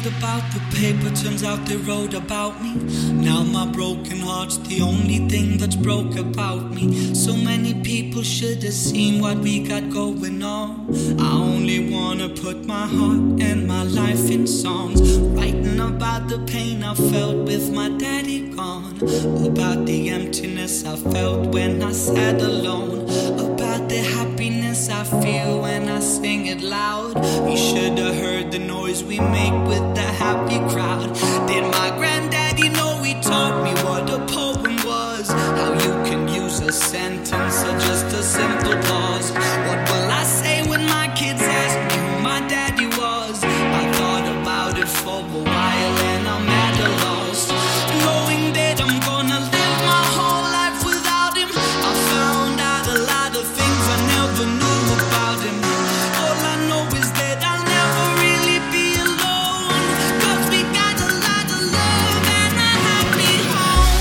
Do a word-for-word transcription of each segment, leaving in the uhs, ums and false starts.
about the paper, turns out they wrote about me. Now my broken heart's the only thing that's broke about me. So many people should have seen what we got going on. I only wanna put my heart and my life in songs, writing about the pain I felt with my daddy gone, about the emptiness I felt when I sat alone, about the happiness I feel when I sing it loud. You should have heard the noise we make with the happy crowd. Did my granddaddy know he taught me what a poem was? How you can use a sentence or just a simple pause. What will I say when my kids ask me who my daddy was? I thought about it for a while and I'm at a loss, knowing that I'm gonna live my whole life without him. I found out a lot of things I never knew about him. All I know is that I'll never really be alone, 'cause we got a lot of love and a happy home.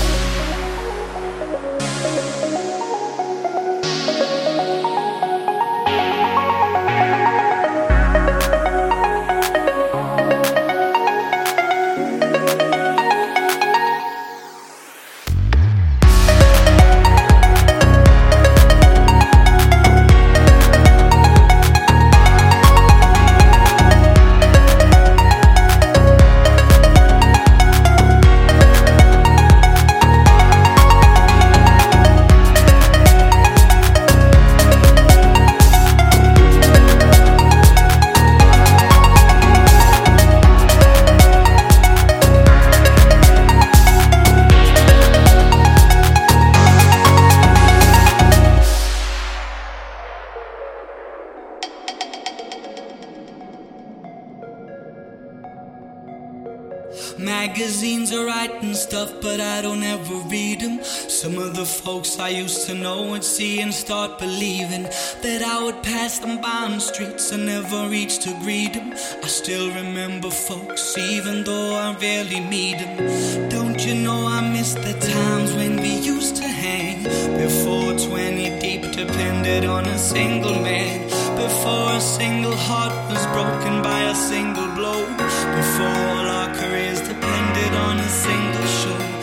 Magazines are writing stuff, but I don't ever read them. Some of the folks I used to know would see and start believing that I would pass them by on the streets and never reach to greet them. I still remember folks, even though I rarely meet them. Don't you know I miss the times when we used to hang? Before twenty deep depended on a single man, before a single heart was broken by a single blow, before all our careers depended on a single show.